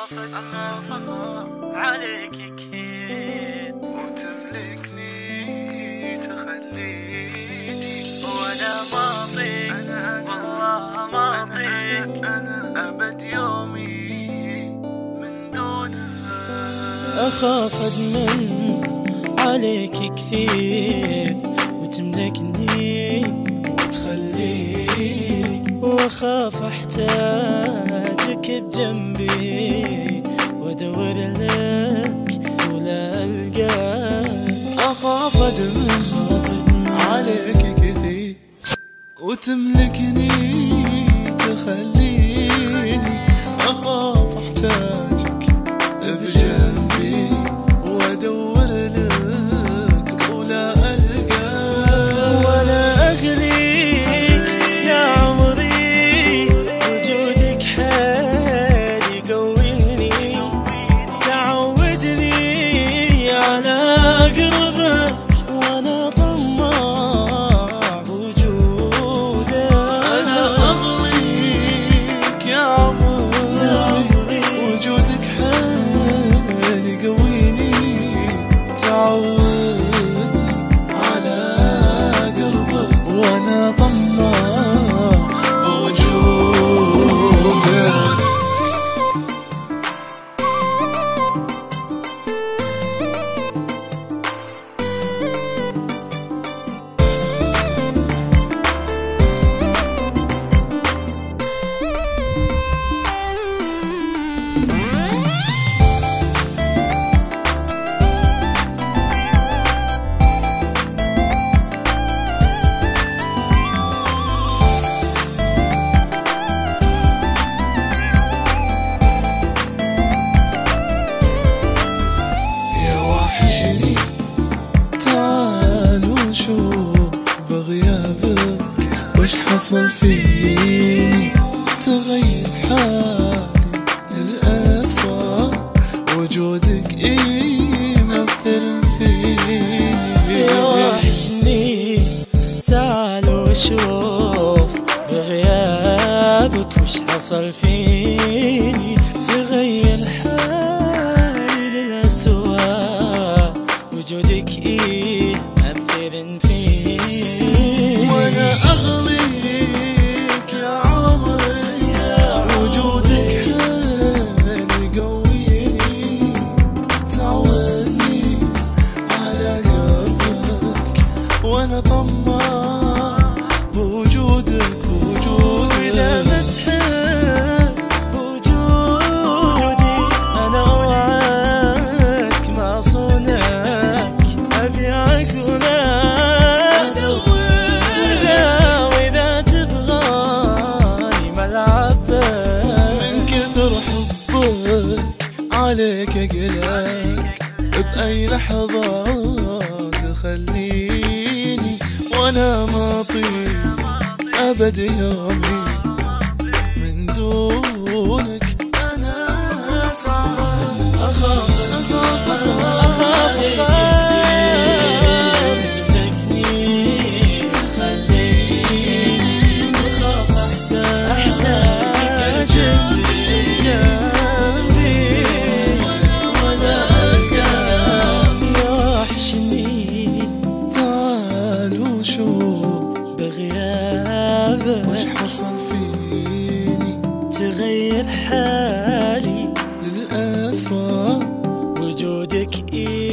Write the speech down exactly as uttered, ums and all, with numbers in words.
أخاف عليك كثير وتملكني تخليني وأنا ما أطيق والله ما أطيق أنا أبد يومي من دونك. أخاف أدمن عليك كثير وتملكني وتخليني، وأخاف أحتاجك بجنبي وأدور لك ولا ألقاك. أخاف أدمن عليك كثير وتملكني تخليني، أخاف أحتاجك بجنبي وأدور لك ولا ألقاك. ولا أغليك يا عمري وجودك حيل يقويني، تعودني على قربك وأنا طماع بوجودك. أنا أغليك يا عمري وجودك حيل يقويني، تعودني على قربك وأنا طماع بوجودك. تعال وشوف بغيابك وش حصل فيني، تغير حالي للأسوأ وجودك يمثل فيني. وحشني تعال وشوف بغيابك وش حصل فيني، تغير حالي للأسوأ وجودك يمثل فيني. وأنا أغليك يا عمري وجودك حيل يقويني، تعودني على قربك وأنا طماع بوجودك بوجودك. وإذا ما تحس بوجودي أنا وعاك ما صونك، أبيعك ولا أدورها، وإذا تبغاني ملعبك. من كثر حبك عليك أقلق بأي لحظة تخليني، وأنا ما أطيق أبد يومي من دونك. أنا أسعد أخاف أخاف أخاف تملكني تخليني، أخاف أحتاج جنبي ولا ألقاك. يوحشني تعال وشوف بغيابك وش حصل فيني، تغير حالي للأسوأ وجودك